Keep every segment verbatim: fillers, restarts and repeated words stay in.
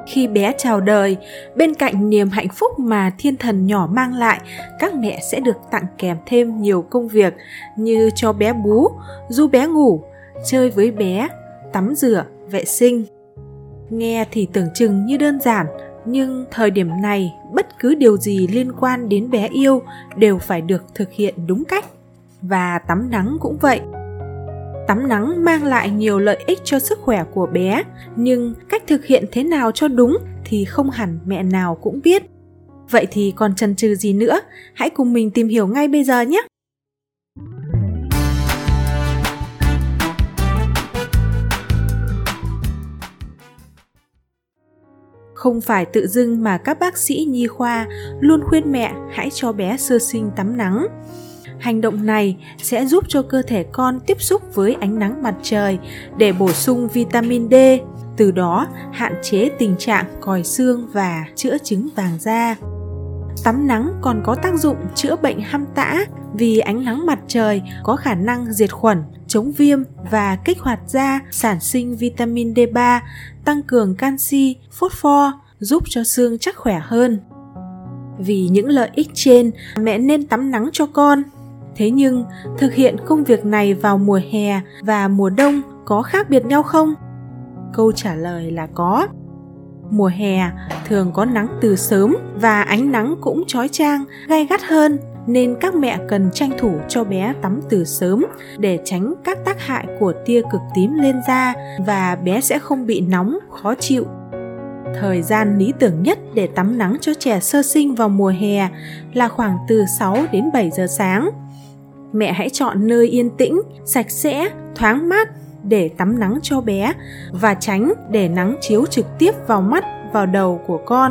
Khi bé chào đời, bên cạnh niềm hạnh phúc mà thiên thần nhỏ mang lại, các mẹ sẽ được tặng kèm thêm nhiều công việc như cho bé bú, du bé ngủ, chơi với bé, tắm rửa, vệ sinh. Nghe thì tưởng chừng như đơn giản, nhưng thời điểm này bất cứ điều gì liên quan đến bé yêu đều phải được thực hiện đúng cách. Và tắm nắng cũng vậy. Tắm nắng mang lại nhiều lợi ích cho sức khỏe của bé, nhưng cách thực hiện thế nào cho đúng thì không hẳn mẹ nào cũng biết. Vậy thì còn chần chừ gì nữa, hãy cùng mình tìm hiểu ngay bây giờ nhé! Không phải tự dưng mà các bác sĩ nhi khoa luôn khuyên mẹ hãy cho bé sơ sinh tắm nắng. Hành động này sẽ giúp cho cơ thể con tiếp xúc với ánh nắng mặt trời để bổ sung vitamin D, từ đó hạn chế tình trạng còi xương và chữa chứng vàng da. Tắm nắng còn có tác dụng chữa bệnh hăm tã vì ánh nắng mặt trời có khả năng diệt khuẩn, chống viêm và kích hoạt da sản sinh vitamin D ba, tăng cường canxi, phốt pho, giúp cho xương chắc khỏe hơn. Vì những lợi ích trên, mẹ nên tắm nắng cho con. Thế nhưng, thực hiện công việc này vào mùa hè và mùa đông có khác biệt nhau không? Câu trả lời là có. Mùa hè thường có nắng từ sớm và ánh nắng cũng chói chang, gay gắt hơn, nên các mẹ cần tranh thủ cho bé tắm từ sớm để tránh các tác hại của tia cực tím lên da và bé sẽ không bị nóng, khó chịu. Thời gian lý tưởng nhất để tắm nắng cho trẻ sơ sinh vào mùa hè là khoảng từ sáu đến bảy giờ sáng. Mẹ hãy chọn nơi yên tĩnh, sạch sẽ, thoáng mát để tắm nắng cho bé và tránh để nắng chiếu trực tiếp vào mắt, vào đầu của con.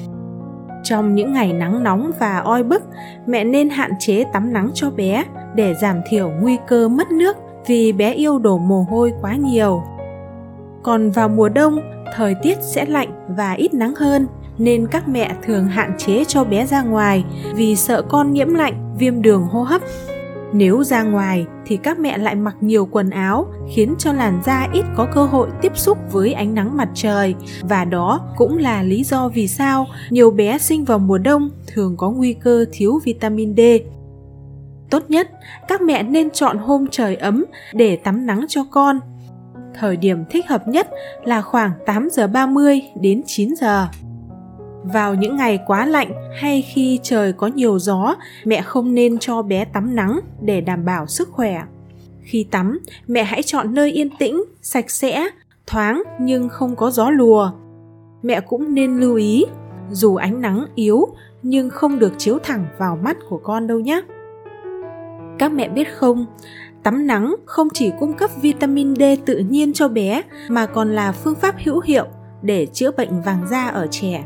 Trong những ngày nắng nóng và oi bức, mẹ nên hạn chế tắm nắng cho bé để giảm thiểu nguy cơ mất nước vì bé yêu đổ mồ hôi quá nhiều. Còn vào mùa đông, thời tiết sẽ lạnh và ít nắng hơn, nên các mẹ thường hạn chế cho bé ra ngoài vì sợ con nhiễm lạnh, viêm đường hô hấp. Nếu ra ngoài thì các mẹ lại mặc nhiều quần áo, khiến cho làn da ít có cơ hội tiếp xúc với ánh nắng mặt trời, và đó cũng là lý do vì sao nhiều bé sinh vào mùa đông thường có nguy cơ thiếu vitamin D. Tốt nhất, các mẹ nên chọn hôm trời ấm để tắm nắng cho con. Thời điểm thích hợp nhất là khoảng tám giờ ba mươi đến chín giờ. Vào những ngày quá lạnh hay khi trời có nhiều gió, mẹ không nên cho bé tắm nắng để đảm bảo sức khỏe. Khi tắm, mẹ hãy chọn nơi yên tĩnh, sạch sẽ, thoáng nhưng không có gió lùa. Mẹ cũng nên lưu ý, dù ánh nắng yếu nhưng không được chiếu thẳng vào mắt của con đâu nhé. Các mẹ biết không, tắm nắng không chỉ cung cấp vitamin D tự nhiên cho bé mà còn là phương pháp hữu hiệu để chữa bệnh vàng da ở trẻ.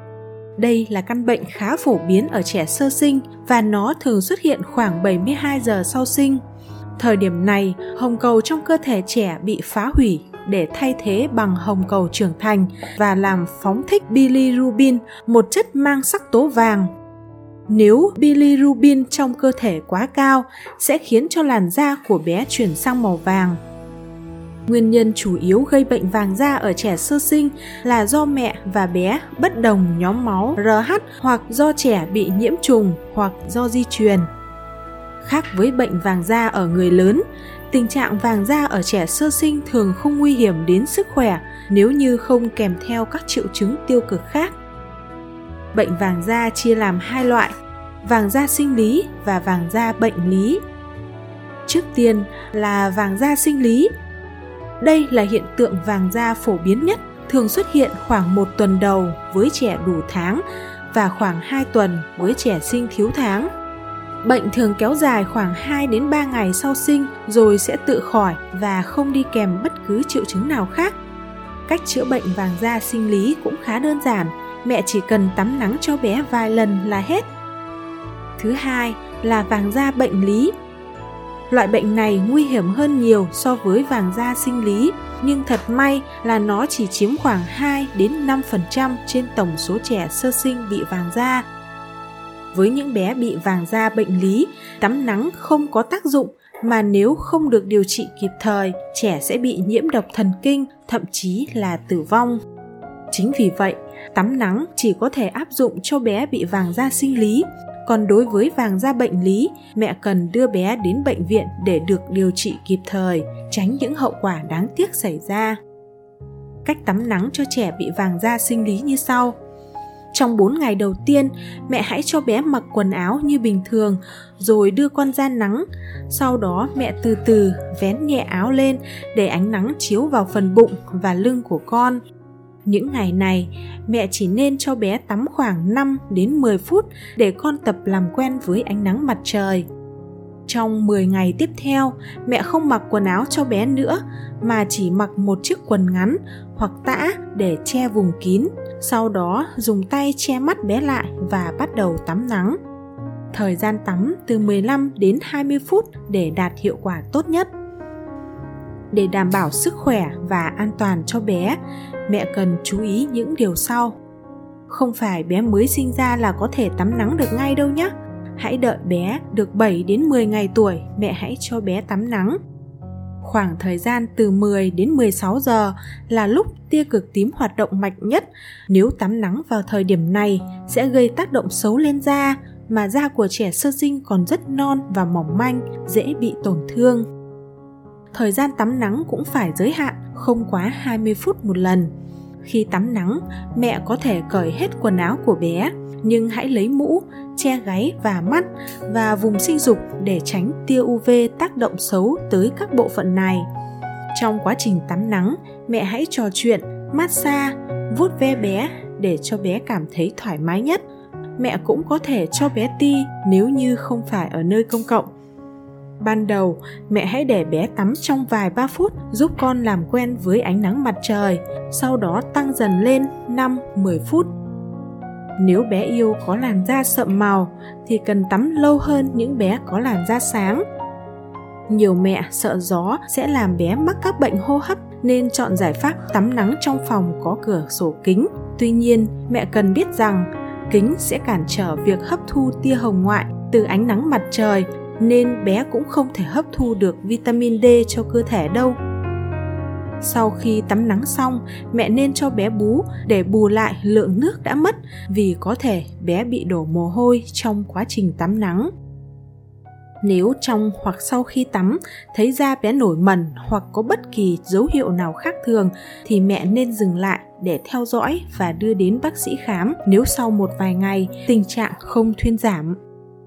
Đây là căn bệnh khá phổ biến ở trẻ sơ sinh và nó thường xuất hiện khoảng bảy mươi hai giờ sau sinh. Thời điểm này, hồng cầu trong cơ thể trẻ bị phá hủy để thay thế bằng hồng cầu trưởng thành và làm phóng thích bilirubin, một chất mang sắc tố vàng. Nếu bilirubin trong cơ thể quá cao, sẽ khiến cho làn da của bé chuyển sang màu vàng. Nguyên nhân chủ yếu gây bệnh vàng da ở trẻ sơ sinh là do mẹ và bé bất đồng nhóm máu rờ hát hoặc do trẻ bị nhiễm trùng hoặc do di truyền. Khác với bệnh vàng da ở người lớn, tình trạng vàng da ở trẻ sơ sinh thường không nguy hiểm đến sức khỏe nếu như không kèm theo các triệu chứng tiêu cực khác. Bệnh vàng da chia làm hai loại, vàng da sinh lý và vàng da bệnh lý. Trước tiên là vàng da sinh lý. Đây là hiện tượng vàng da phổ biến nhất, thường xuất hiện khoảng một tuần đầu với trẻ đủ tháng và khoảng hai tuần với trẻ sinh thiếu tháng. Bệnh thường kéo dài khoảng hai đến ba ngày sau sinh rồi sẽ tự khỏi và không đi kèm bất cứ triệu chứng nào khác. Cách chữa bệnh vàng da sinh lý cũng khá đơn giản, mẹ chỉ cần tắm nắng cho bé vài lần là hết. Thứ hai là vàng da bệnh lý. Loại bệnh này nguy hiểm hơn nhiều so với vàng da sinh lý, nhưng thật may là nó chỉ chiếm khoảng hai đến năm phần trăm trên tổng số trẻ sơ sinh bị vàng da. Với những bé bị vàng da bệnh lý, tắm nắng không có tác dụng, mà nếu không được điều trị kịp thời, trẻ sẽ bị nhiễm độc thần kinh, thậm chí là tử vong. Chính vì vậy, tắm nắng chỉ có thể áp dụng cho bé bị vàng da sinh lý. Còn đối với vàng da bệnh lý, mẹ cần đưa bé đến bệnh viện để được điều trị kịp thời, tránh những hậu quả đáng tiếc xảy ra. Cách tắm nắng cho trẻ bị vàng da sinh lý như sau. Trong bốn ngày đầu tiên, mẹ hãy cho bé mặc quần áo như bình thường, rồi đưa con ra nắng. Sau đó mẹ từ từ vén nhẹ áo lên để ánh nắng chiếu vào phần bụng và lưng của con. Những ngày này, mẹ chỉ nên cho bé tắm khoảng năm đến mười phút để con tập làm quen với ánh nắng mặt trời. Trong mười ngày tiếp theo, mẹ không mặc quần áo cho bé nữa, mà chỉ mặc một chiếc quần ngắn hoặc tã để che vùng kín. Sau đó dùng tay che mắt bé lại và bắt đầu tắm nắng. Thời gian tắm từ mười lăm đến hai mươi phút để đạt hiệu quả tốt nhất. Để đảm bảo sức khỏe và an toàn cho bé, mẹ cần chú ý những điều sau. Không phải bé mới sinh ra là có thể tắm nắng được ngay đâu nhé. Hãy đợi bé được bảy đến mười ngày tuổi, mẹ hãy cho bé tắm nắng. Khoảng thời gian từ mười đến mười sáu giờ là lúc tia cực tím hoạt động mạnh nhất. Nếu tắm nắng vào thời điểm này sẽ gây tác động xấu lên da, mà da của trẻ sơ sinh còn rất non và mỏng manh, dễ bị tổn thương. Thời gian tắm nắng cũng phải giới hạn, không quá hai mươi phút một lần. Khi tắm nắng, mẹ có thể cởi hết quần áo của bé, nhưng hãy lấy mũ, che gáy và mắt và vùng sinh dục để tránh tia u vê tác động xấu tới các bộ phận này. Trong quá trình tắm nắng, mẹ hãy trò chuyện, massage, vuốt ve bé để cho bé cảm thấy thoải mái nhất. Mẹ cũng có thể cho bé ti nếu như không phải ở nơi công cộng. Ban đầu, mẹ hãy để bé tắm trong vài ba phút giúp con làm quen với ánh nắng mặt trời, sau đó tăng dần lên năm đến mười phút. Nếu bé yêu có làn da sậm màu thì cần tắm lâu hơn những bé có làn da sáng. Nhiều mẹ sợ gió sẽ làm bé mắc các bệnh hô hấp nên chọn giải pháp tắm nắng trong phòng có cửa sổ kính. Tuy nhiên, mẹ cần biết rằng kính sẽ cản trở việc hấp thu tia hồng ngoại từ ánh nắng mặt trời, nên bé cũng không thể hấp thu được vitamin D cho cơ thể đâu. Sau khi tắm nắng xong, mẹ nên cho bé bú để bù lại lượng nước đã mất, vì có thể bé bị đổ mồ hôi trong quá trình tắm nắng. Nếu trong hoặc sau khi tắm thấy da bé nổi mẩn hoặc có bất kỳ dấu hiệu nào khác thường thì mẹ nên dừng lại để theo dõi và đưa đến bác sĩ khám nếu sau một vài ngày tình trạng không thuyên giảm.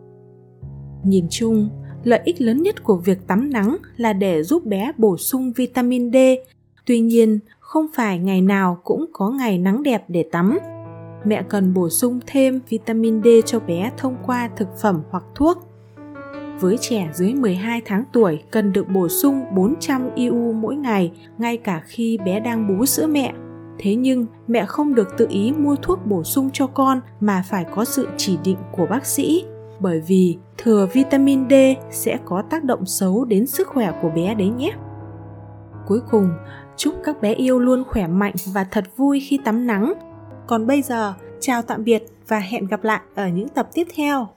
Nhìn chung, lợi ích lớn nhất của việc tắm nắng là để giúp bé bổ sung vitamin D. Tuy nhiên, không phải ngày nào cũng có ngày nắng đẹp để tắm. Mẹ cần bổ sung thêm vitamin D cho bé thông qua thực phẩm hoặc thuốc. Với trẻ dưới mười hai tháng tuổi cần được bổ sung bốn trăm i u mỗi ngày, ngay cả khi bé đang bú sữa mẹ. Thế nhưng, mẹ không được tự ý mua thuốc bổ sung cho con mà phải có sự chỉ định của bác sĩ. Bởi vì thừa vitamin D sẽ có tác động xấu đến sức khỏe của bé đấy nhé. Cuối cùng, chúc các bé yêu luôn khỏe mạnh và thật vui khi tắm nắng. Còn bây giờ, chào tạm biệt và hẹn gặp lại ở những tập tiếp theo.